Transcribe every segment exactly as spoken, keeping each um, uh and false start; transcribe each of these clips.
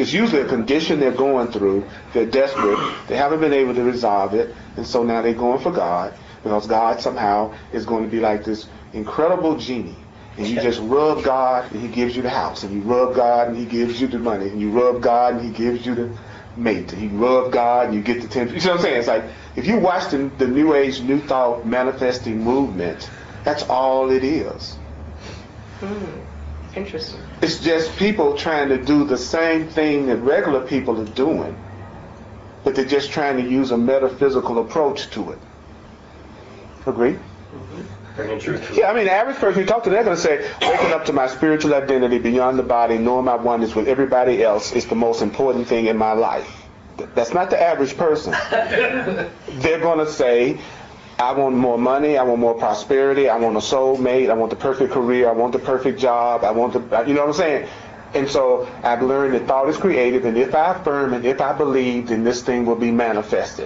It's usually a condition they're going through. They're desperate. They haven't been able to resolve it, and so now they're going for God, because God somehow is going to be like this incredible genie. And you just rub God and he gives you the house, and you rub God and he gives you the money, and you rub God and he gives you the mate, and you rub God and you get the ten. You see what I'm saying? It's like, if you watch the, the New Age, New Thought manifesting movement, that's all it is. Hmm. Interesting. It's just people trying to do the same thing that regular people are doing, but they're just trying to use a metaphysical approach to it. Agree? Mm-hmm. Bringing truth to it. Yeah, I mean, the average person you talk to, they're going to say, waking up to my spiritual identity beyond the body, knowing my oneness with everybody else is the most important thing in my life. That's not the average person. They're going to say, I want more money, I want more prosperity, I want a soulmate, I want the perfect career, I want the perfect job, I want the, you know what I'm saying? And so I've learned that thought is creative, and if I affirm and if I believe, then this thing will be manifested.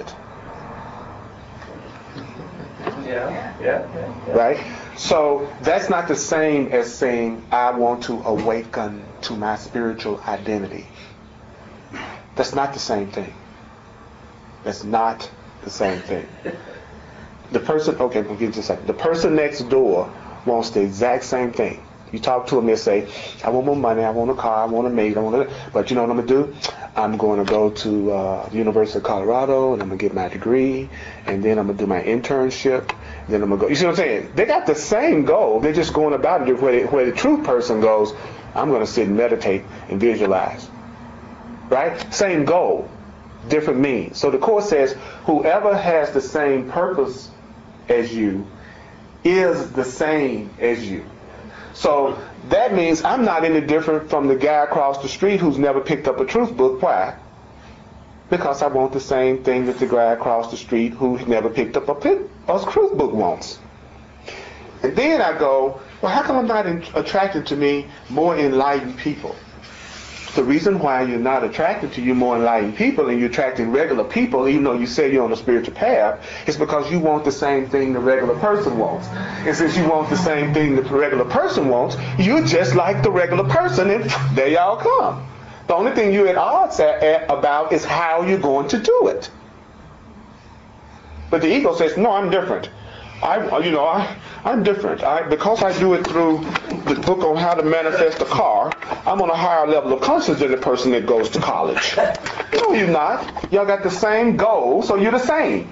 Yeah, yeah, yeah, yeah. Right? So that's not the same as saying I want to awaken to my spiritual identity. That's not the same thing. That's not the same thing. The person, okay, we'll get to a second. The person next door wants the exact same thing. You talk to them, they say, I want more money, I want a car, I want a maid, I want a... But you know what I'm going to do? I'm going to go to uh, the University of Colorado, and I'm going to get my degree, and then I'm going to do my internship, then I'm going to go... You see what I'm saying? They got the same goal. They're just going about it where, they, where the true person goes, I'm going to sit and meditate and visualize. Right? Same goal, different means. So the Course says, whoever has the same purpose as you is the same as you. So that means I'm not any different from the guy across the street who's never picked up a truth book. Why? Because I want the same thing that the guy across the street who never picked up a, pick, a truth book wants. And then I go, well, how come I'm not in, attracted to me more enlightened people? The reason why you're not attracted to you more enlightened people and you're attracting regular people, even though you say you're on a spiritual path, is because you want the same thing the regular person wants. And since you want the same thing the regular person wants, you're just like the regular person, and there y'all come. The only thing you're at odds at, at, about is how you're going to do it. But the ego says, no, I'm different. I, you know, I, I'm different. I, because I do it through the book on how to manifest a car, I'm on a higher level of consciousness than the person that goes to college. No, you're not. Y'all got the same goal, so you're the same.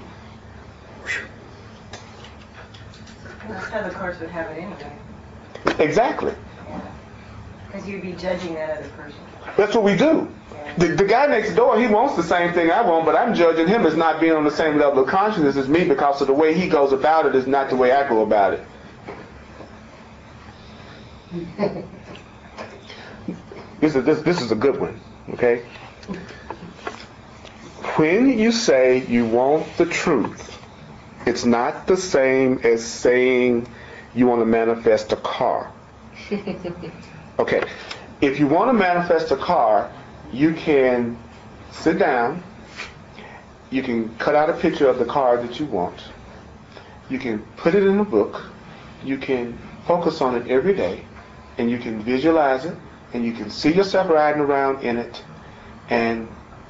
That's how the Course would have it anyway. Exactly. Because you'd be judging that other person. That's what we do. The, the guy next door, he wants the same thing I want, but I'm judging him as not being on the same level of consciousness as me because of the way he goes about it is not the way I go about it. This is, this, this is a good one, okay? When you say you want the truth, it's not the same as saying you want to manifest a car. Okay, if you want to manifest a car, you can sit down, you can cut out a picture of the car that you want, you can put it in a book, you can focus on it every day, and you can visualize it, and you can see yourself riding around in it, and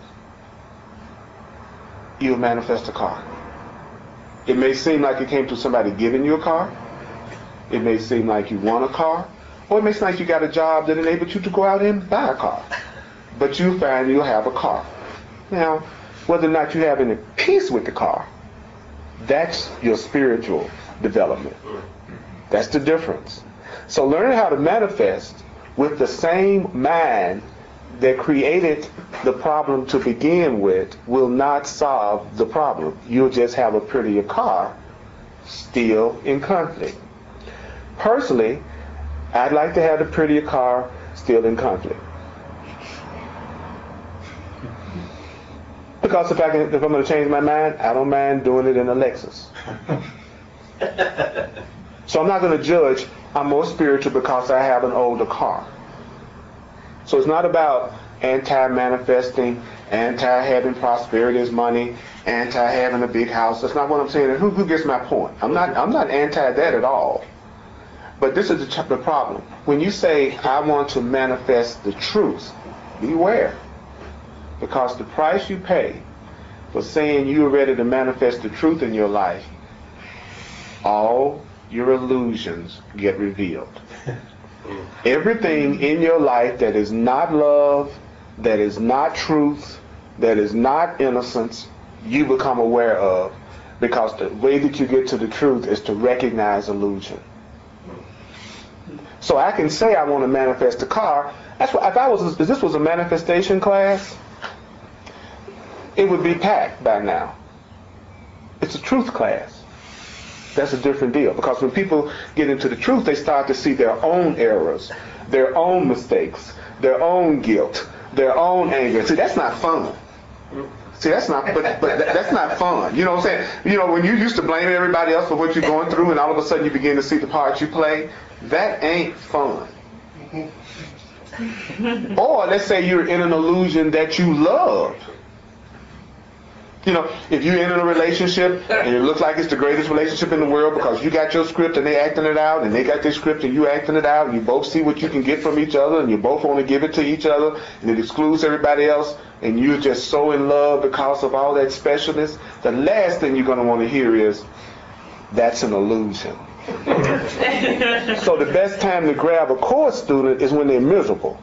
you'll manifest a car. It may seem like it came through somebody giving you a car, it may seem like you want a car, or it may seem like you got a job that enables you to go out and buy a car. But you find you'll have a car. Now, whether or not you have any peace with the car, that's your spiritual development. That's the difference. So learning how to manifest with the same mind that created the problem to begin with will not solve the problem. You'll just have a prettier car still in conflict. Personally, I'd like to have the prettier car still in conflict. Because if, I can, if I'm going to change my mind, I don't mind doing it in a Lexus. So I'm not going to judge I'm more spiritual because I have an older car. So it's not about anti-manifesting, anti-having prosperity as money, anti-having a big house. That's not what I'm saying. Who, who gets my point? I'm not, I'm not anti that at all. But this is the, the problem. When you say, I want to manifest the truth, beware. because the price you pay for saying you're ready to manifest the truth in your life, all your illusions get revealed. Everything in your life that is not love, that is not truth, that is not innocence, you become aware of, because the way that you get to the truth is to recognize illusion. So I can say I want to manifest a car. That's what, if I was, if this was a manifestation class, it would be packed by now. It's a truth class. That's a different deal, because when people get into the truth, they start to see their own errors, their own mistakes, their own guilt, their own anger. See, that's not fun. See, that's not, but, but that's not fun. You know what I'm saying? You know, when you used to blame everybody else for what you're going through, and all of a sudden you begin to see the part you play, that ain't fun. Or let's say you're in an illusion that you love. You know, if you're in a relationship and it looks like it's the greatest relationship in the world because you got your script and they acting it out, and they got their script and you acting it out, and you both see what you can get from each other, and you both want to give it to each other, and it excludes everybody else, and you're just so in love because of all that specialness, the last thing you're going to want to hear is, that's an illusion. So the best time to grab a course student is when they're miserable.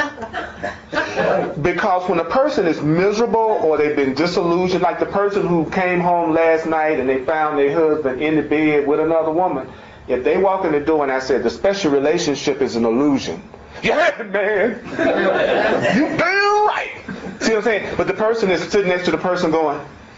Because when a person is miserable or they've been disillusioned, like the person who came home last night and they found their husband in the bed with another woman, if they walk in the door and I said the special relationship is an illusion, yeah, man, you damn right. See what I'm saying? But the person is sitting next to the person going,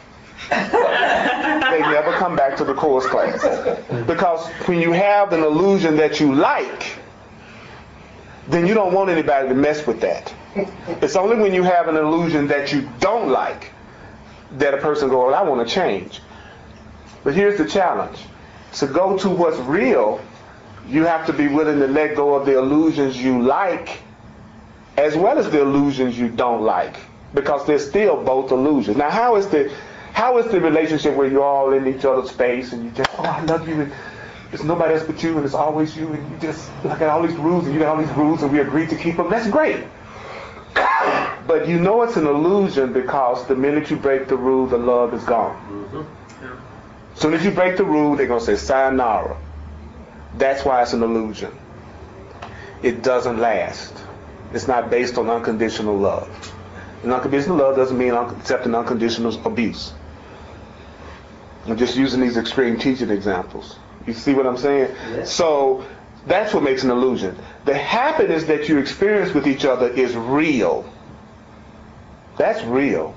they never come back to the course class. Because when you have an illusion that you like, then you don't want anybody to mess with that. It's only when you have an illusion that you don't like that a person goes, well, I want to change. But here's the challenge. To go to what's real, you have to be willing to let go of the illusions you like as well as the illusions you don't like, because they're still both illusions. Now, how is the how is the relationship where you're all in each other's space and you just, oh, I love you, and it's nobody else but you, and it's always you, and you just, I got all these rules, and you got all these rules, and we agreed to keep them. That's great. But you know it's an illusion because the minute you break the rule, the love is gone. Mm-hmm. Yeah. As soon as you break the rule, they're going to say, sayonara. That's why it's an illusion. It doesn't last. It's not based on unconditional love. And unconditional love doesn't mean un- accepting unconditional abuse. I'm just using these extreme teaching examples. You see what I'm saying? Yes. So that's what makes an illusion. The happiness that you experience with each other is real. That's real.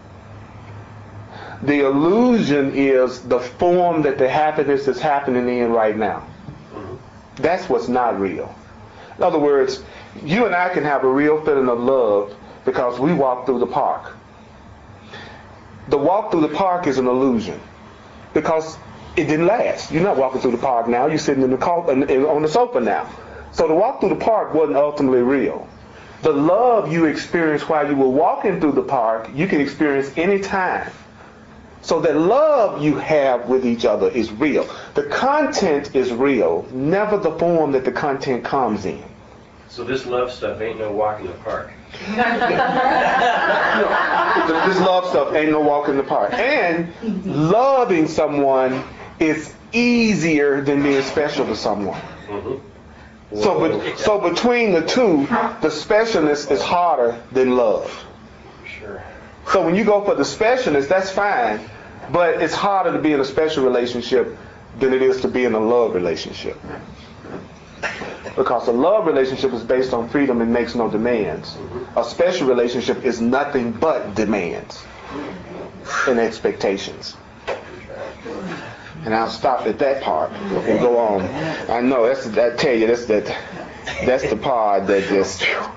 The illusion is the form that the happiness is happening in right now. That's what's not real. In other words, you and I can have a real feeling of love because we walk through the park. The walk through the park is an illusion because it didn't last. You're not walking through the park now. You're sitting in the car, on the sofa now. So the walk through the park wasn't ultimately real. The love you experienced while you were walking through the park, you can experience any time. So that love you have with each other is real. The content is real, never the form that the content comes in. So this love stuff ain't no walk in the park. No, this love stuff ain't no walk in the park. And loving someone is easier than being special to someone. Mm-hmm. So, but, so between the two, the specialness is harder than love. Sure. So when you go for the specialness, that's fine, but it's harder to be in a special relationship than it is to be in a love relationship. Because a love relationship is based on freedom and makes no demands. A special relationship is nothing but demands and expectations. And I'll stop at that part and go on. I know that's I tell you that's that that's the part that just